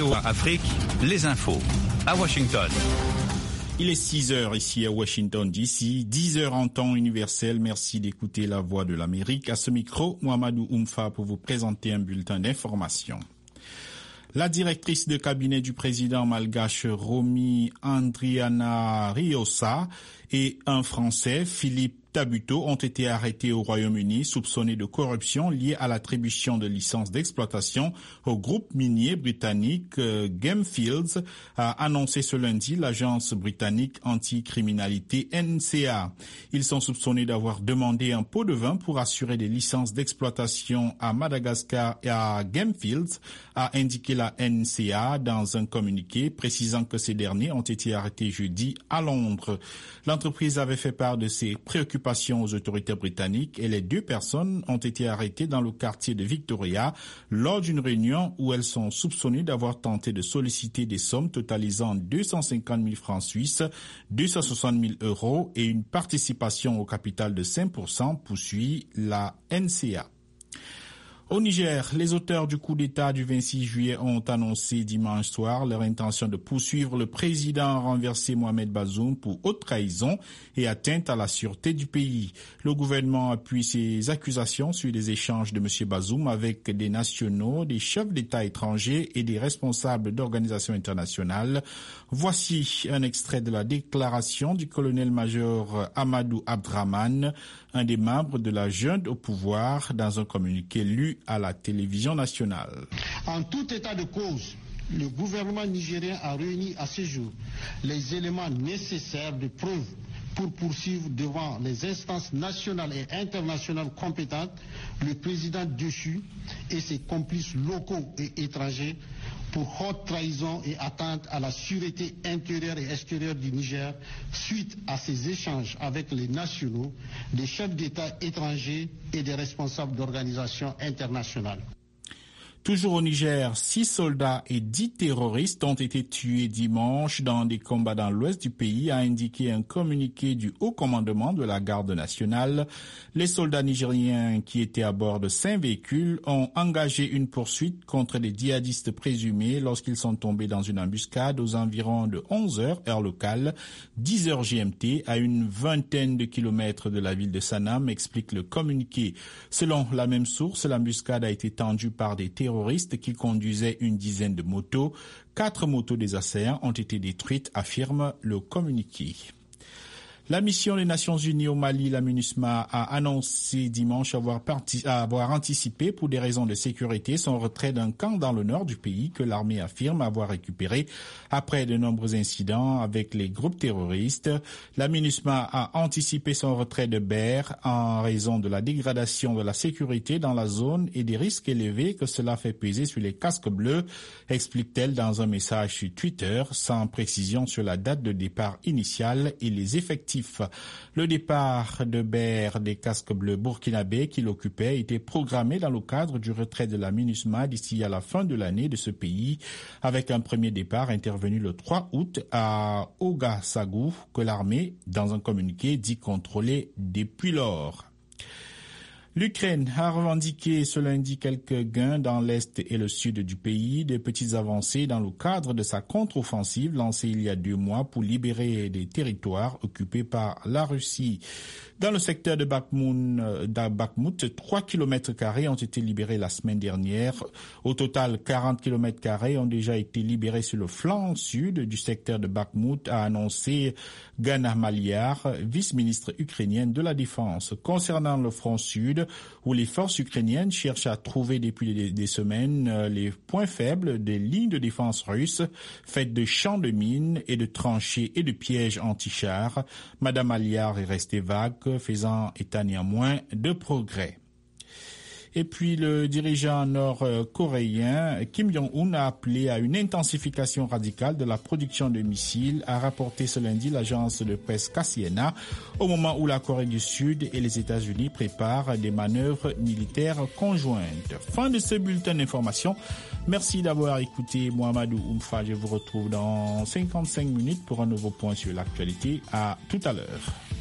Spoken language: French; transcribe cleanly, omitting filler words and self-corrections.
VOA Afrique, les infos à Washington. Il est 6 heures ici à Washington DC, 10 heures en temps universel. Merci d'écouter la voix de l'Amérique. À ce micro, Mohamedou Oumfa pour vous présenter un bulletin d'information. La directrice de cabinet du président malgache Romy Andrianariosa et un Français, Philippe Tabuteau, ont été arrêtés au Royaume-Uni soupçonnés de corruption liée à l'attribution de licences d'exploitation au groupe minier britannique Gemfields, a annoncé ce lundi l'agence britannique anticriminalité NCA. Ils sont soupçonnés d'avoir demandé un pot de vin pour assurer des licences d'exploitation à Madagascar et à Gemfields, a indiqué la NCA dans un communiqué précisant que ces derniers ont été arrêtés jeudi à Londres. L'entreprise avait fait part de ses préoccupations aux autorités britanniques et les deux personnes ont été arrêtées dans le quartier de Victoria lors d'une réunion où elles sont soupçonnées d'avoir tenté de solliciter des sommes totalisant 250 000 francs suisses, 260 000 euros et une participation au capital de 5%, poursuit la NCA. Au Niger, les auteurs du coup d'État du 26 juillet ont annoncé dimanche soir leur intention de poursuivre le président renversé Mohamed Bazoum pour haute trahison et atteinte à la sûreté du pays. Le gouvernement appuie ces accusations sur des échanges de M. Bazoum avec des nationaux, des chefs d'État étrangers et des responsables d'organisations internationales. Voici un extrait de la déclaration du colonel-major Amadou Abdraman, un des membres de la junte au pouvoir, dans un communiqué lu à la télévision nationale. En tout état de cause, le gouvernement nigérien a réuni à ce jour les éléments nécessaires de preuve pour poursuivre devant les instances nationales et internationales compétentes le président déchu et ses complices locaux et étrangers pour haute trahison et atteinte à la sûreté intérieure et extérieure du Niger suite à ces échanges avec les nationaux, des chefs d'État étrangers et des responsables d'organisations internationales. Toujours au Niger, 6 soldats et 10 terroristes ont été tués dimanche dans des combats dans l'ouest du pays, a indiqué un communiqué du haut commandement de la garde nationale. Les soldats nigériens qui étaient à bord de 5 véhicules ont engagé une poursuite contre des djihadistes présumés lorsqu'ils sont tombés dans une embuscade aux environs de 11 heures, heure locale, 10 heures GMT, à une vingtaine de kilomètres de la ville de Sanam, explique le communiqué. Selon la même source, l'embuscade a été tendue par des terroristes qui conduisaient une dizaine de motos. 4 motos des assaillants ont été détruites, affirme le communiqué. La mission des Nations Unies au Mali, la MINUSMA, a annoncé dimanche avoir anticipé pour des raisons de sécurité son retrait d'un camp dans le nord du pays que l'armée affirme avoir récupéré après de nombreux incidents avec les groupes terroristes. La MINUSMA a anticipé son retrait de Ber en raison de la dégradation de la sécurité dans la zone et des risques élevés que cela fait peser sur les casques bleus, explique-t-elle dans un message sur Twitter, sans précision sur la date de départ initiale et les effectifs. Le départ de Ber des casques bleus burkinabés qui l'occupaient était programmé dans le cadre du retrait de la MINUSMA d'ici à la fin de l'année de ce pays, avec un premier départ intervenu le 3 août à Ouagassogou que l'armée, dans un communiqué, dit contrôler depuis lors. L'Ukraine a revendiqué ce lundi quelques gains dans l'est et le sud du pays, des petites avancées dans le cadre de sa contre-offensive lancée il y a 2 mois pour libérer des territoires occupés par la Russie. Dans le secteur de Bakhmout, 3 km² ont été libérés la semaine dernière. Au total, 40 km² ont déjà été libérés sur le flanc sud du secteur de Bakhmout, a annoncé Gana Maliar, vice-ministre ukrainienne de la Défense. Concernant le front sud, où les forces ukrainiennes cherchent à trouver depuis des semaines les points faibles des lignes de défense russes, faites de champs de mines et de tranchées et de pièges anti-chars, Madame Maliar est restée vague, faisant état néanmoins de progrès. Et puis le dirigeant nord-coréen Kim Jong-un a appelé à une intensification radicale de la production de missiles, a rapporté ce lundi l'agence de presse KCNA, au moment où la Corée du Sud et les États-Unis préparent des manœuvres militaires conjointes. Fin de ce bulletin d'information. Merci d'avoir écouté Mohamedou Oumfa. Je vous retrouve dans 55 minutes pour un nouveau point sur l'actualité. À tout à l'heure.